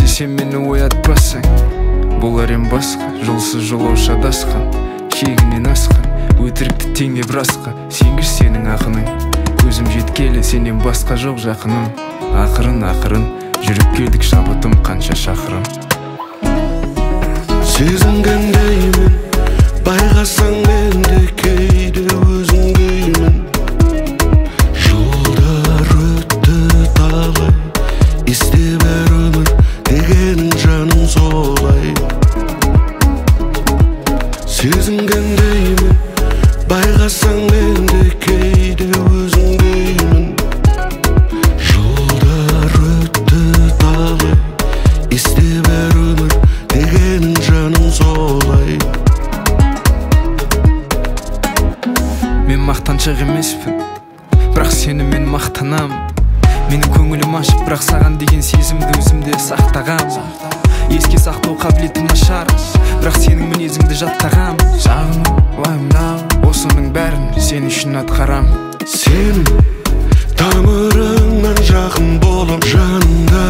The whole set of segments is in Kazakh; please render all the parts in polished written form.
сен мені оятпасаң, болар ем басқа. Жолсыз жолаушы адасқан, шегінен асқан, өтірікті теңдеп расқа. Сенгіш сенің ақының, көзім жеткелі сенен басқа жоқ жақыным. Ақырын жүріп келдік шабытым қанша шақырым. Сезінгендеймін, байқасаң менде кейде өзіңдеймін. Жылдар өтті талай, есте бер өмір дегенің жаным солай. Сезінгендеймін, байқасаң менде кейде өзіңдеймін. Жылдар өтті талай, есте бер өмір дегенің жаным солай. Мен мақтаншақ емеспін, бірақ сені мен мақтанам. Менің көңілім ашып, бірақ саған деген сезімді өзімде сақтағам. Еске сақтау қабілетім нашар, бірақ сенің мінезіңді жаттағам. Жағыным, уайымдау, осының бәрін сен үшін атқарам. Сенің тамырыңнан жақын болып жанымда,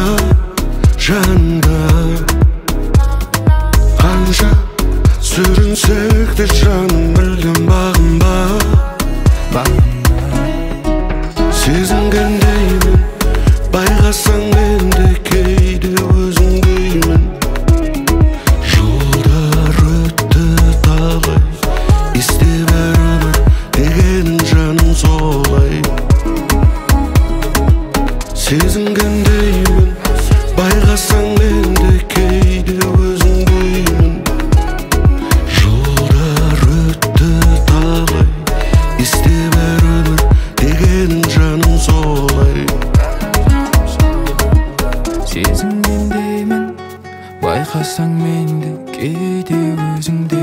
қанша сүрінсек те жаным білдім бағынба. Сезінгендеймін, байқасаң менде кейде өзіңдеймін. Жылдар өтті талай, есте бер өмір дегенің жаным солай. Сезінгендеймін, байқасаң менде кейде өзіңдеймін. Жылдар өтті талай, есте бер өмір дегенің жаным солай. Сезінгендеймін, байқасаң менде кейде өзіңде.